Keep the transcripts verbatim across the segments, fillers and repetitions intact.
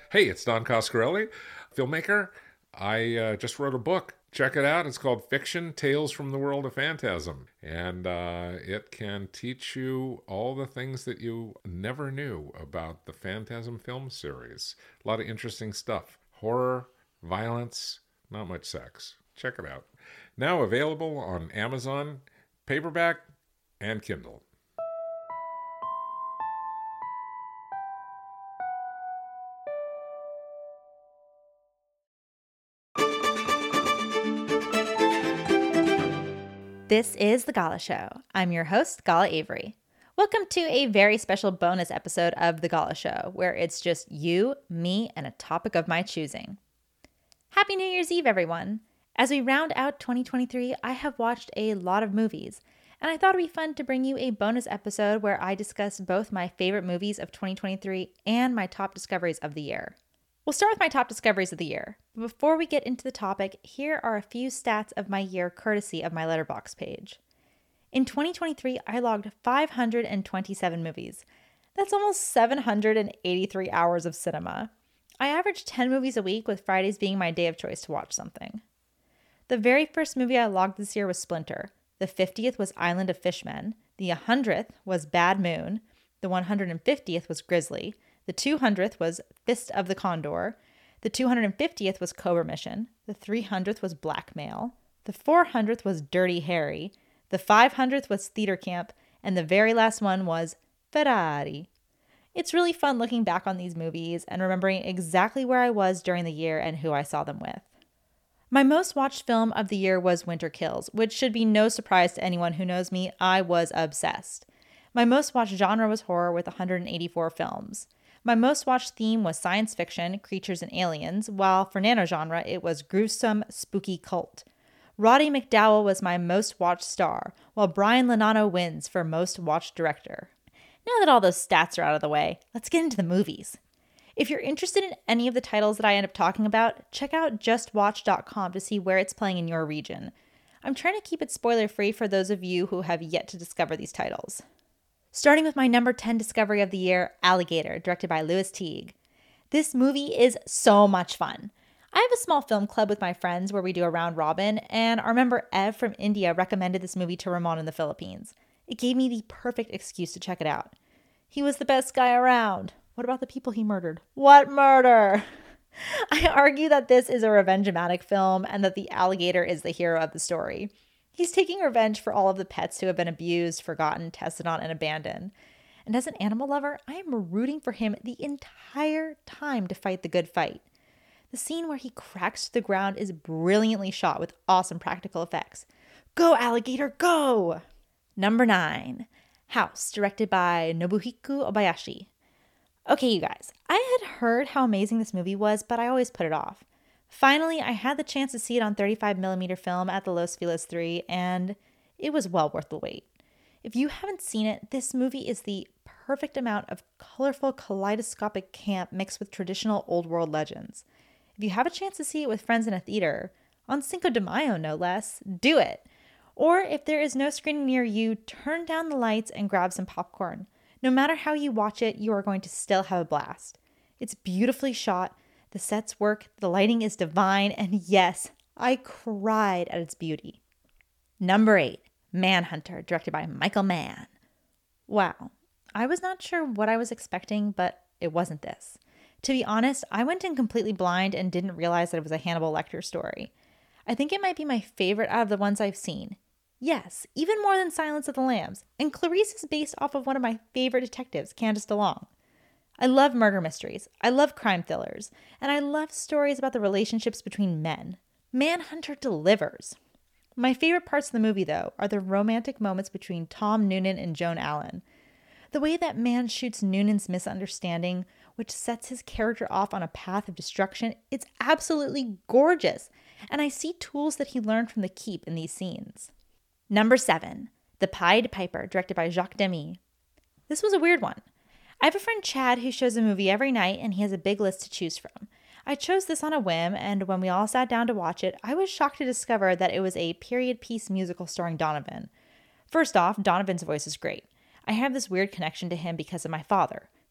Hey, it's Don Coscarelli, filmmaker. I uh, just wrote a book. Check it out. It's called Fiction Tales from the World of Phantasm. And uh, it can teach you all the things that you never knew about the Phantasm film series. A lot of interesting stuff. Horror, violence, not much sex. Check it out. Now available on Amazon, paperback, and Kindle. This is The Gala Show. I'm your host, Gala Avery. Welcome to a very special bonus episode of The Gala Show, where it's just you, me, and a topic of my choosing. Happy New Year's Eve, everyone. As we round out twenty twenty-three, I have watched a lot of movies, and I thought it'd be fun to bring you a bonus episode where I discuss both my favorite movies of twenty twenty-three and my top discoveries of the year. We'll start with my top discoveries of the year. But before we get into the topic, here are a few stats of my year courtesy of my Letterboxd page. In twenty twenty-three, I logged five hundred twenty-seven movies. That's almost seven hundred eighty-three hours of cinema. I averaged ten movies a week, with Fridays being my day of choice to watch something. The very first movie I logged this year was Splinter. The fiftieth was Island of Fishmen. The one hundredth was Bad Moon. The one hundred fiftieth was Grizzly. The two hundredth was Fist of the Condor. The two hundred fiftieth was Cobra Mission. The three hundredth was Blackmail. The four hundredth was Dirty Harry. The five hundredth was Theater Camp. And the very last one was Ferrari. It's really fun looking back on these movies and remembering exactly where I was during the year and who I saw them with. My most watched film of the year was Winter Kills, which should be no surprise to anyone who knows me. I was obsessed. My most watched genre was horror with one hundred eighty-four films. My most watched theme was science fiction, creatures and aliens, while for nanogenre, it was gruesome, spooky cult. Roddy McDowall was my most watched star, while Brian Lenano wins for most watched director. Now that all those stats are out of the way, let's get into the movies. If you're interested in any of the titles that I end up talking about, check out just watch dot com to see where it's playing in your region. I'm trying to keep it spoiler-free for those of you who have yet to discover these titles. Starting with my number ten discovery of the year, Alligator, directed by Lewis Teague. This movie is so much fun. I have a small film club with my friends where we do a round robin, and our member Ev from India recommended this movie to Ramon in the Philippines. It gave me the perfect excuse to check it out. He was the best guy around. What about the people he murdered? What murder? I argue that this is a revenge-matic film and that the alligator is the hero of the story. He's taking revenge for all of the pets who have been abused, forgotten, tested on, and abandoned. And as an animal lover, I am rooting for him the entire time to fight the good fight. The scene where he cracks to the ground is brilliantly shot with awesome practical effects. Go, alligator, go! Number nine, House, directed by Nobuhiko Obayashi. Okay, you guys, I had heard how amazing this movie was, but I always put it off. Finally, I had the chance to see it on thirty-five millimeter film at the Los Feliz three, and it was well worth the wait. If you haven't seen it, this movie is the perfect amount of colorful, kaleidoscopic camp mixed with traditional old world legends. If you have a chance to see it with friends in a theater, on Cinco de Mayo no less, do it. Or if there is no screening near you, turn down the lights and grab some popcorn. No matter how you watch it, you are going to still have a blast. It's beautifully shot. The sets work, the lighting is divine, and yes, I cried at its beauty. Number eight, Manhunter, directed by Michael Mann. Wow, I was not sure what I was expecting, but it wasn't this. To be honest, I went in completely blind and didn't realize that it was a Hannibal Lecter story. I think it might be my favorite out of the ones I've seen. Yes, even more than Silence of the Lambs, and Clarice is based off of one of my favorite detectives, Candice DeLong. I love murder mysteries, I love crime thrillers, and I love stories about the relationships between men. Manhunter delivers. My favorite parts of the movie, though, are the romantic moments between Tom Noonan and Joan Allen. The way that man shoots Noonan's misunderstanding, which sets his character off on a path of destruction, it's absolutely gorgeous, and I see tools that he learned from the Keep in these scenes. Number seven, The Pied Piper, directed by Jacques Demy. This was a weird one. I have a friend Chad who shows a movie every night and he has a big list to choose from. I chose this on a whim, and when we all sat down to watch it, I was shocked to discover that it was a period piece musical starring Donovan. First off, Donovan's voice is great. I have this weird connection to him because of my father.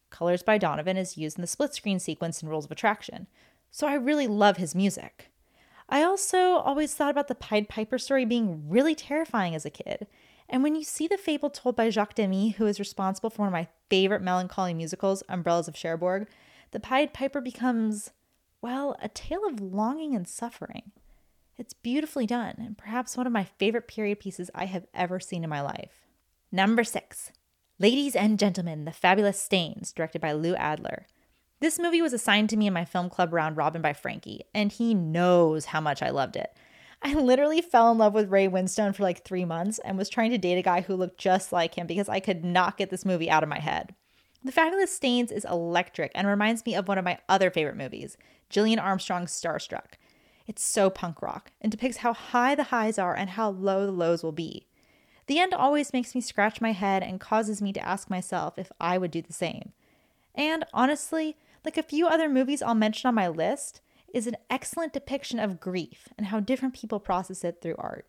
Colors by Donovan is used in the split screen sequence in Rules of Attraction, so I really love his music. I also always thought about the Pied Piper story being really terrifying as a kid. And when you see the fable told by Jacques Demy, who is responsible for one of my favorite melancholy musicals, Umbrellas of Cherbourg, the Pied Piper becomes, well, a tale of longing and suffering. It's beautifully done, and perhaps one of my favorite period pieces I have ever seen in my life. Number six, Ladies and Gentlemen, The Fabulous Stains, directed by Lou Adler. This movie was assigned to me in my film club round robin by Frankie, and he knows how much I loved it. I literally fell in love with Ray Winstone for like three months and was trying to date a guy who looked just like him because I could not get this movie out of my head. The Fabulous Stains is electric and reminds me of one of my other favorite movies, Gillian Armstrong's Starstruck. It's so punk rock and depicts how high the highs are and how low the lows will be. The end always makes me scratch my head and causes me to ask myself if I would do the same. And honestly, like a few other movies I'll mention on my list, is an excellent depiction of grief and how different people process it through art.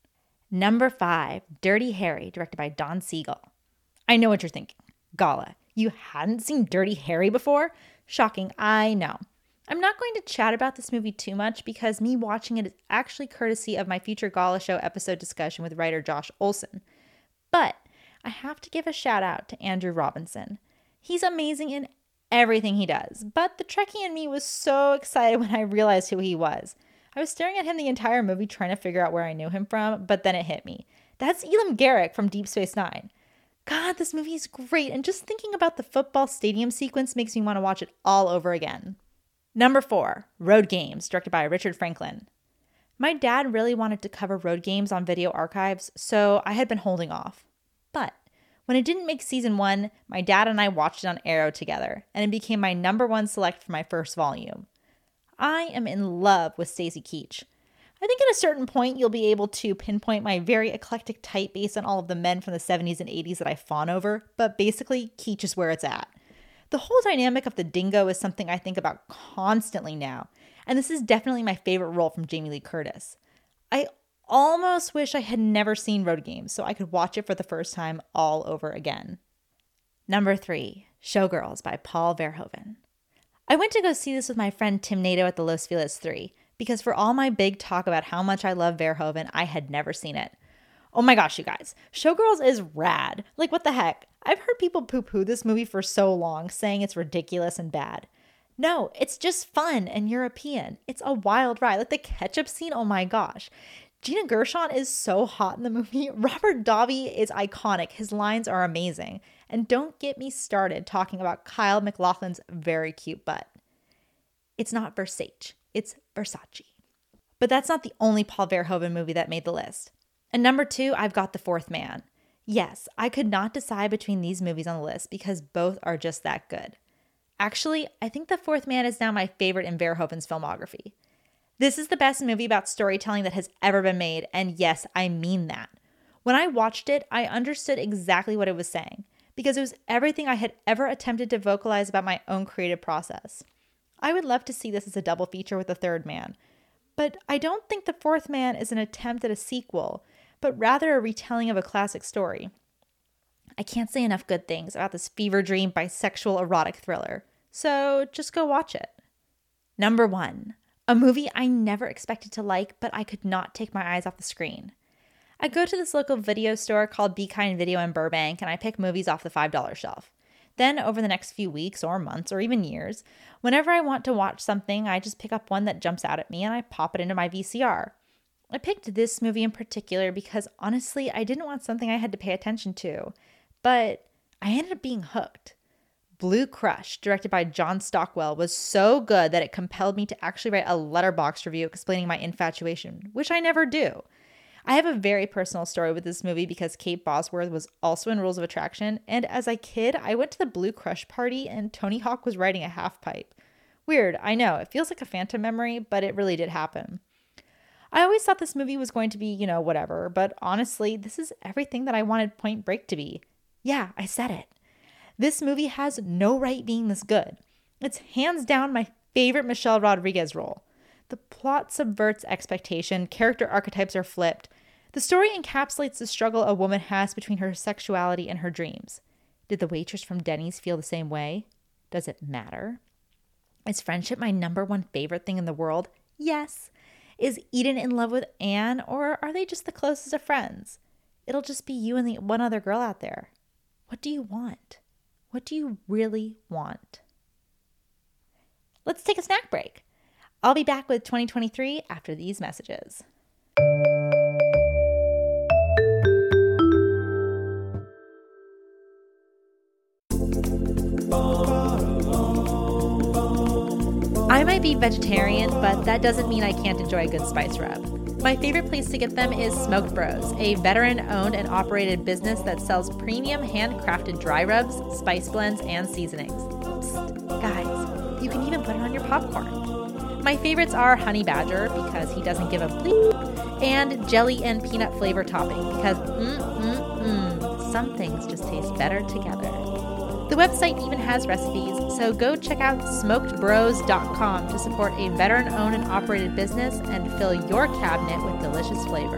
Number five, Dirty Harry, directed by Don Siegel. I know what you're thinking. Gala, you hadn't seen Dirty Harry before? Shocking, I know. I'm not going to chat about this movie too much because me watching it is actually courtesy of my future Gala Show episode discussion with writer Josh Olson. But I have to give a shout out to Andrew Robinson. He's amazing in everything he does, but the Trekkie in me was so excited when I realized who he was. I was staring at him the entire movie trying to figure out where I knew him from, but then it hit me. That's Elam Garrick from Deep Space Nine. God, this movie is great, and just thinking about the football stadium sequence makes me want to watch it all over again. Number four, Road Games, directed by Richard Franklin. My dad really wanted to cover Road Games on Video Archives, so I had been holding off. But when it didn't make season one, my dad and I watched it on Arrow together, and it became my number one select for my first volume. I am in love with Stacy Keach. I think at a certain point you'll be able to pinpoint my very eclectic type based on all of the men from the seventies and eighties that I fawn over, but basically Keach is where it's at. The whole dynamic of the dingo is something I think about constantly now, and this is definitely my favorite role from Jamie Lee Curtis. I almost wish I had never seen Road Games so I could watch it for the first time all over again. Number three, Showgirls by Paul Verhoeven. I went to go see this with my friend Tim Nato at the Los Feliz three, because for all my big talk about how much I love Verhoeven, I had never seen it. Oh my gosh, you guys, Showgirls is rad. Like, what the heck? I've heard people poo-poo this movie for so long, saying it's ridiculous and bad. No, it's just fun and European. It's a wild ride. Like the ketchup scene, oh my gosh. Gina Gershon is so hot in the movie. Robert Davi is iconic. His lines are amazing. And don't get me started talking about Kyle MacLachlan's very cute butt. It's not Versace, it's Versace. But that's not the only Paul Verhoeven movie that made the list. And number two, I've got The Fourth Man. Yes, I could not decide between these movies on the list because both are just that good. Actually, I think The Fourth Man is now my favorite in Verhoeven's filmography. This is the best movie about storytelling that has ever been made, and yes, I mean that. When I watched it, I understood exactly what it was saying, because it was everything I had ever attempted to vocalize about my own creative process. I would love to see this as a double feature with The Third Man, but I don't think The Fourth Man is an attempt at a sequel, but rather a retelling of a classic story. I can't say enough good things about this fever dream bisexual erotic thriller, so just go watch it. Number one, a movie I never expected to like, but I could not take my eyes off the screen. I go to this local video store called Be Kind Video in Burbank, and I pick movies off the five dollar shelf. Then over the next few weeks or months or even years, whenever I want to watch something, I just pick up one that jumps out at me and I pop it into my V C R. I picked this movie in particular because honestly, I didn't want something I had to pay attention to, but I ended up being hooked. Blue Crush, directed by John Stockwell, was so good that it compelled me to actually write a letterboxd review explaining my infatuation, which I never do. I have a very personal story with this movie because Kate Bosworth was also in Rules of Attraction, and as a kid, I went to the Blue Crush party and Tony Hawk was riding a half pipe. Weird, I know, it feels like a phantom memory, but it really did happen. I always thought this movie was going to be, you know, whatever, but honestly, this is everything that I wanted Point Break to be. Yeah, I said it. This movie has no right being this good. It's hands down my favorite Michelle Rodriguez role. The plot subverts expectation, character archetypes are flipped. The story encapsulates the struggle a woman has between her sexuality and her dreams. Did the waitress from Denny's feel the same way? Does it matter? Is friendship my number one favorite thing in the world? Yes. Is Eden in love with Anne, or are they just the closest of friends? It'll just be you and the one other girl out there. What do you want? What do you really want? Let's take a snack break. I'll be back with twenty twenty-three after these messages. I might be vegetarian, but that doesn't mean I can't enjoy a good spice rub. My favorite place to get them is Smoked Bros, a veteran-owned and operated business that sells premium handcrafted dry rubs, spice blends, and seasonings. Psst, guys, you can even put it on your popcorn. My favorites are Honey Badger, because he doesn't give a bleep, and jelly and peanut flavor topping, because mm-mm-mm, some things just taste better together. The website even has recipes, so go check out smoked bros dot com to support a veteran-owned and operated business and fill your cabinet with delicious flavor.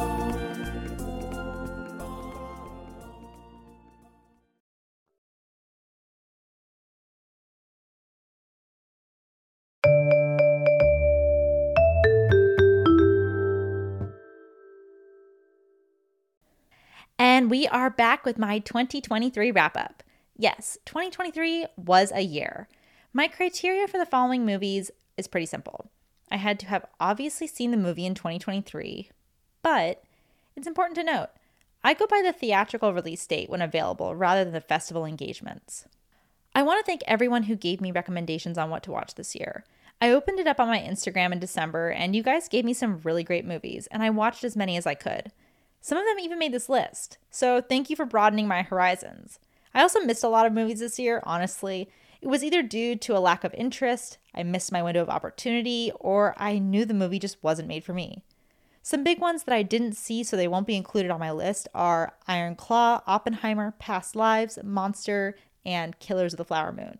And we are back with my twenty twenty-three wrap-up. Yes, twenty twenty-three was a year. My criteria for the following movies is pretty simple. I had to have obviously seen the movie in twenty twenty-three, but it's important to note, I go by the theatrical release date when available rather than the festival engagements. I want to thank everyone who gave me recommendations on what to watch this year. I opened it up on my Instagram in December, and you guys gave me some really great movies, and I watched as many as I could. Some of them even made this list, so thank you for broadening my horizons. I also missed a lot of movies this year, honestly. It was either due to a lack of interest, I missed my window of opportunity, or I knew the movie just wasn't made for me. Some big ones that I didn't see so they won't be included on my list are Iron Claw, Oppenheimer, Past Lives, Monster, and Killers of the Flower Moon.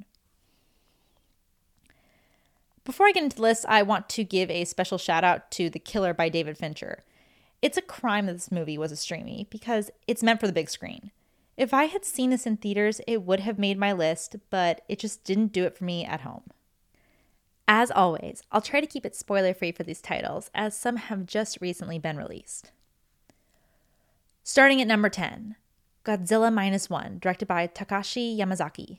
Before I get into the list, I want to give a special shout out to The Killer by David Fincher. It's a crime that this movie was a streamie because it's meant for the big screen. If I had seen this in theaters, it would have made my list, but it just didn't do it for me at home. As always, I'll try to keep it spoiler-free for these titles, as some have just recently been released. Starting at number ten, Godzilla Minus One, directed by Takashi Yamazaki.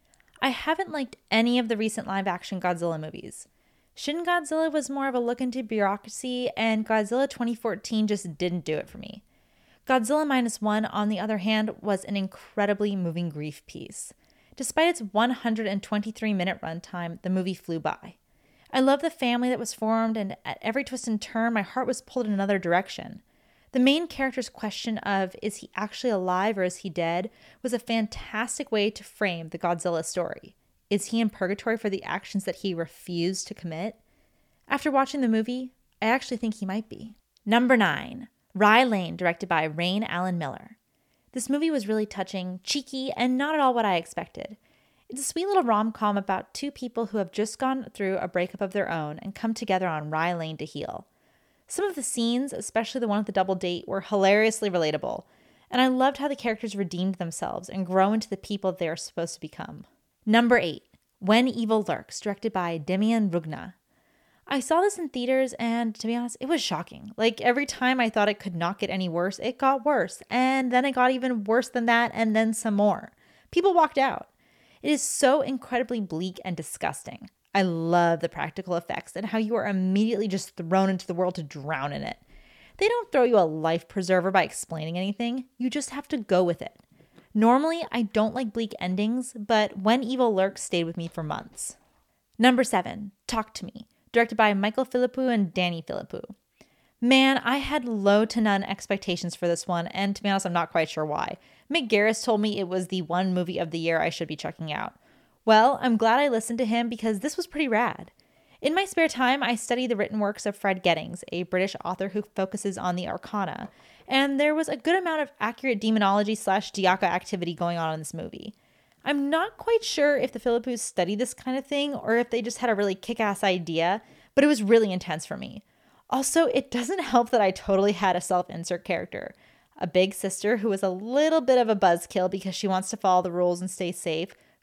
I haven't liked any of the recent live-action Godzilla movies. Shin Godzilla was more of a look into bureaucracy, and Godzilla twenty fourteen just didn't do it for me. Godzilla Minus One, on the other hand, was an incredibly moving grief piece. Despite its one hundred twenty-three minute runtime, the movie flew by. I love the family that was formed, and at every twist and turn, my heart was pulled in another direction. The main character's question of, is he actually alive or is he dead, was a fantastic way to frame the Godzilla story. Is he in purgatory for the actions that he refused to commit? After watching the movie, I actually think he might be. Number nine. Rye Lane, directed by Rain Allen Miller. This movie was really touching, cheeky, and not at all what I expected. It's a sweet little rom-com about two people who have just gone through a breakup of their own and come together on Rye Lane to heal. Some of the scenes, especially the one with the double date, were hilariously relatable, and I loved how the characters redeemed themselves and grow into the people they are supposed to become. Number eight. When Evil Lurks, directed by Demian Rugna. I saw this in theaters, and to be honest, it was shocking. Like, every time I thought it could not get any worse, it got worse. And then it got even worse than that, and then some more. People walked out. It is so incredibly bleak and disgusting. I love the practical effects and how you are immediately just thrown into the world to drown in it. They don't throw you a life preserver by explaining anything. You just have to go with it. Normally, I don't like bleak endings, but When Evil Lurks stayed with me for months. Number seven. Talk to Me, directed by Michael Philippou and Danny Philippou. Man, I had low to none expectations for this one, and to be honest, I'm not quite sure why. Mick Garris told me it was the one movie of the year I should be checking out. Well, I'm glad I listened to him because this was pretty rad. In my spare time, I study the written works of Fred Gettings, a British author who focuses on the arcana, and there was a good amount of accurate demonology slash Diaka activity going on in this movie. I'm not quite sure if the Philippous studied this kind of thing or if they just had a really kick-ass idea, but it was really intense for me. Also, it doesn't help that I totally had a self-insert character. A big sister who is a little bit of a buzzkill because she wants to follow the rules and stay safe,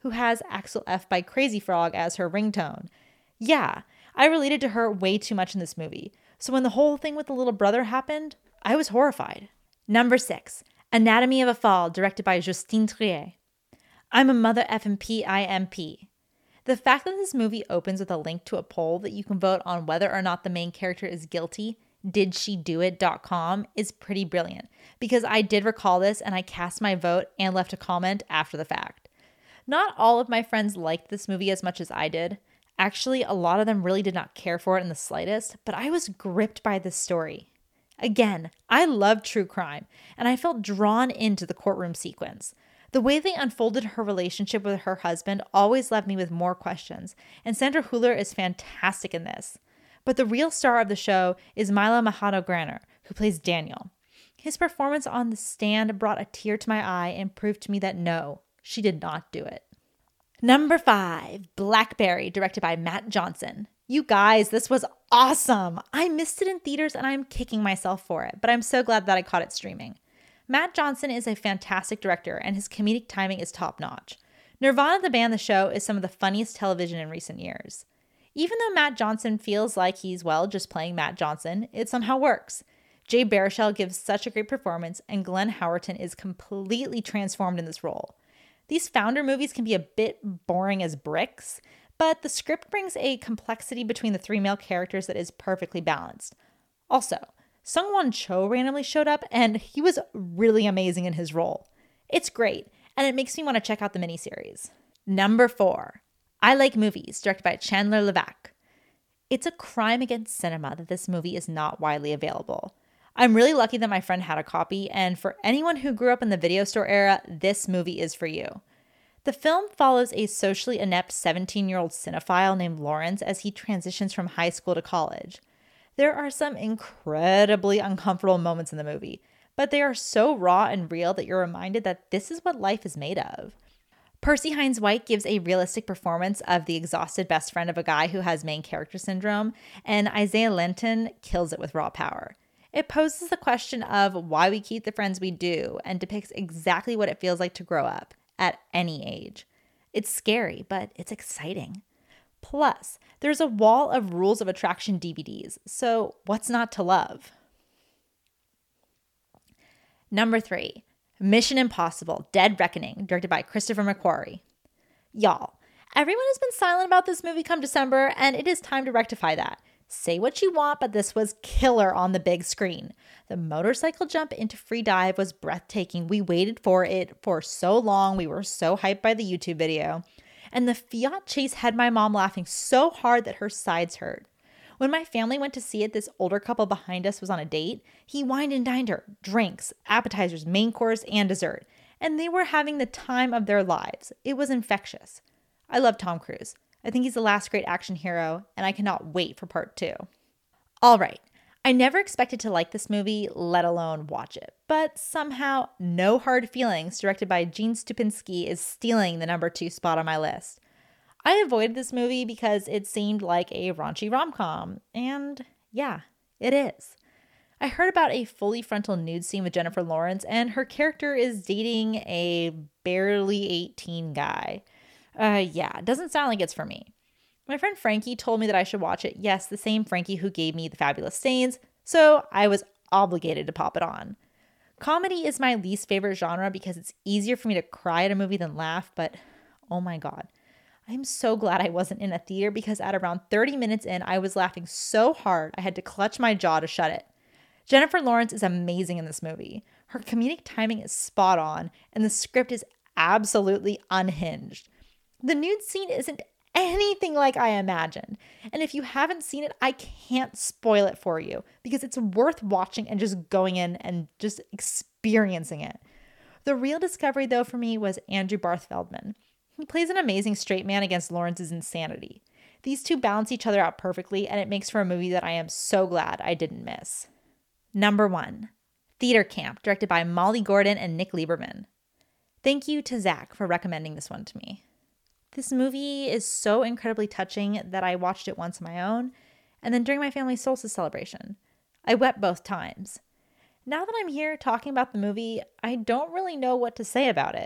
who has Axel F by Crazy Frog as her ringtone. Yeah, I related to her way too much in this movie. So when the whole thing with the little brother happened, I was horrified. Number six, Anatomy of a Fall, directed by Justine Triet. I'm a mother effing P I M P. The fact that this movie opens with a link to a poll that you can vote on whether or not the main character is guilty, did she do it dot com, is pretty brilliant, because I did recall this and I cast my vote and left a comment after the fact. Not all of my friends liked this movie as much as I did. Actually, a lot of them really did not care for it in the slightest, but I was gripped by this story. Again, I love true crime, and I felt drawn into the courtroom sequence. The way they unfolded her relationship with her husband always left me with more questions, and Sandra Hüller is fantastic in this. But the real star of the show is Milo Majado-Graner, who plays Daniel. His performance on the stand brought a tear to my eye and proved to me that no, she did not do it. Number five, Blackberry, directed by Matt Johnson. You guys, this was awesome. I missed it in theaters and I'm kicking myself for it, but I'm so glad that I caught it streaming. Matt Johnson is a fantastic director and his comedic timing is top-notch. Nirvana the band The Show is some of the funniest television in recent years. Even though Matt Johnson feels like he's, well, just playing Matt Johnson, it somehow works. Jay Baruchel gives such a great performance and Glenn Howerton is completely transformed in this role. These founder movies can be a bit boring as bricks, but the script brings a complexity between the three male characters that is perfectly balanced. Also, Sung-Won Cho randomly showed up and he was really amazing in his role. It's great, and it makes me want to check out the miniseries. Number four, I Like Movies, directed by Chandler Levac. It's a crime against cinema that this movie is not widely available. I'm really lucky that my friend had a copy, and for anyone who grew up in the video store era, this movie is for you. The film follows a socially inept seventeen-year-old cinephile named Lawrence as he transitions from high school to college. There are some incredibly uncomfortable moments in the movie, but they are so raw and real that you're reminded that this is what life is made of. Percy Hines White gives a realistic performance of the exhausted best friend of a guy who has main character syndrome, and Isaiah Linton kills it with raw power. It poses the question of why we keep the friends we do and depicts exactly what it feels like to grow up at any age. It's scary, but it's exciting. Plus, there's a wall of Rules of Attraction D V Ds, so what's not to love? Number three, Mission Impossible: Dead Reckoning, directed by Christopher McQuarrie. Y'all, everyone has been silent about this movie come December, and it is time to rectify that. Say what you want, but this was killer on the big screen. The motorcycle jump into free dive was breathtaking. We waited for it for so long. We were so hyped by the YouTube video. And the Fiat chase had my mom laughing so hard that her sides hurt. When my family went to see it, this older couple behind us was on a date. He wined and dined her, drinks, appetizers, main course, and dessert. And they were having the time of their lives. It was infectious. I love Tom Cruise. I think he's the last great action hero, and I cannot wait for part two. All right, I never expected to like this movie, let alone watch it. But somehow, No Hard Feelings, directed by Gene Stupinski, is stealing the number two spot on my list. I avoided this movie because it seemed like a raunchy rom-com, and yeah, it is. I heard about a fully frontal nude scene with Jennifer Lawrence, and her character is dating a barely eighteen guy. Uh, yeah, it doesn't sound like it's for me. My friend Frankie told me that I should watch it. Yes, the same Frankie who gave me The Fabulous Stains, so I was obligated to pop it on. Comedy is my least favorite genre because it's easier for me to cry at a movie than laugh, but oh my god. I'm so glad I wasn't in a theater because at around thirty minutes in, I was laughing so hard I had to clutch my jaw to shut it. Jennifer Lawrence is amazing in this movie. Her comedic timing is spot on, and the script is absolutely unhinged. The nude scene isn't anything like I imagined. And if you haven't seen it, I can't spoil it for you because it's worth watching and just going in and just experiencing it. The real discovery, though, for me was Andrew Barth Feldman. He plays an amazing straight man against Lawrence's insanity. These two balance each other out perfectly, and it makes for a movie that I am so glad I didn't miss. Number one, Theater Camp, directed by Molly Gordon and Nick Lieberman. Thank you to Zach for recommending this one to me. This movie is so incredibly touching that I watched it once on my own, and then during my family's solstice celebration. I wept both times. Now that I'm here talking about the movie, I don't really know what to say about it.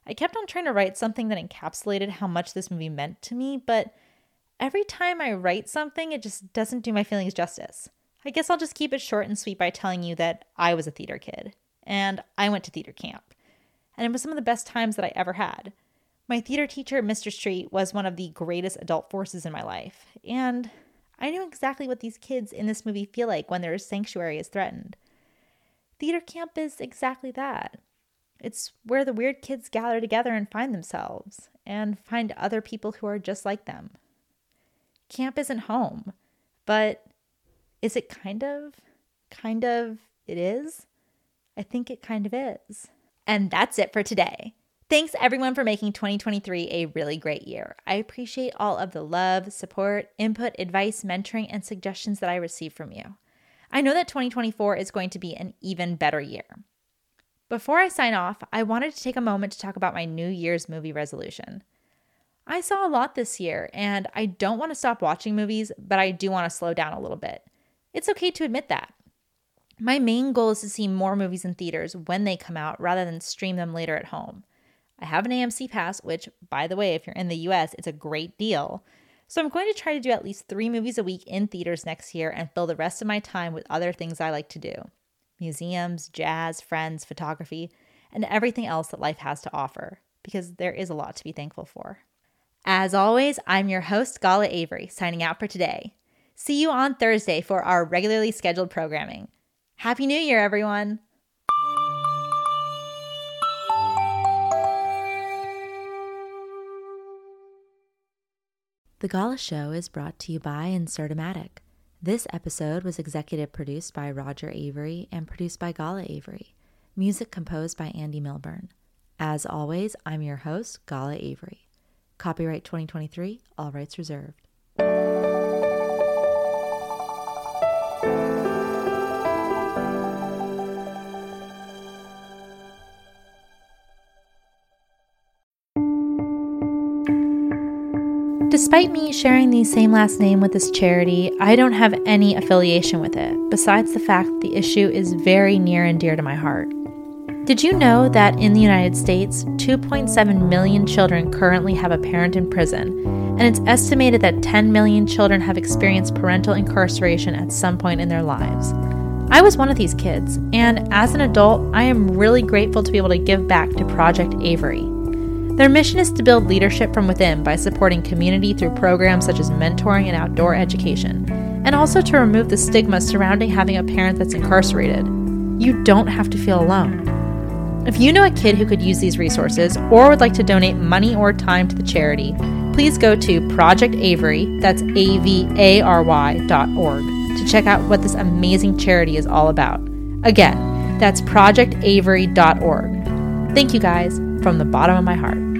I kept on trying to write something that encapsulated how much this movie meant to me, but every time I write something, it just doesn't do my feelings justice. I guess I'll just keep it short and sweet by telling you that I was a theater kid, and I went to theater camp, and it was some of the best times that I ever had. My theater teacher, Mister Street, was one of the greatest adult forces in my life, and I knew exactly what these kids in this movie feel like when their sanctuary is threatened. Theater camp is exactly that. It's where the weird kids gather together and find themselves, and find other people who are just like them. Camp isn't home, but is it kind of? Kind of it is? I think it kind of is. And that's it for today. Thanks everyone for making twenty twenty-three a really great year. I appreciate all of the love, support, input, advice, mentoring, and suggestions that I receive from you. I know that twenty twenty-four is going to be an even better year. Before I sign off, I wanted to take a moment to talk about my New Year's movie resolution. I saw a lot this year, and I don't want to stop watching movies, but I do want to slow down a little bit. It's okay to admit that. My main goal is to see more movies in theaters when they come out rather than stream them later at home. I have an A M C pass, which, by the way, if you're in the U S, it's a great deal. So I'm going to try to do at least three movies a week in theaters next year and fill the rest of my time with other things I like to do. Museums, jazz, friends, photography, and everything else that life has to offer, because there is a lot to be thankful for. As always, I'm your host, Gala Avery, signing out for today. See you on Thursday for our regularly scheduled programming. Happy New Year, everyone! The Gala Show is brought to you by Insertomatic. This episode was executive produced by Roger Avery and produced by Gala Avery. Music composed by Andy Milburn. As always, I'm your host, Gala Avery. Copyright twenty twenty-three, all rights reserved. Despite me sharing the same last name with this charity, I don't have any affiliation with it, besides the fact that the issue is very near and dear to my heart. Did you know that in the United States, two point seven million children currently have a parent in prison, and it's estimated that ten million children have experienced parental incarceration at some point in their lives? I was one of these kids, and as an adult, I am really grateful to be able to give back to Project Avery. Their mission is to build leadership from within by supporting community through programs such as mentoring and outdoor education, and also to remove the stigma surrounding having a parent that's incarcerated. You don't have to feel alone. If you know a kid who could use these resources or would like to donate money or time to the charity, please go to Project Avery, that's A V A R Y dot org, to check out what this amazing charity is all about. Again, that's project avery dot org. Thank you guys, from the bottom of my heart.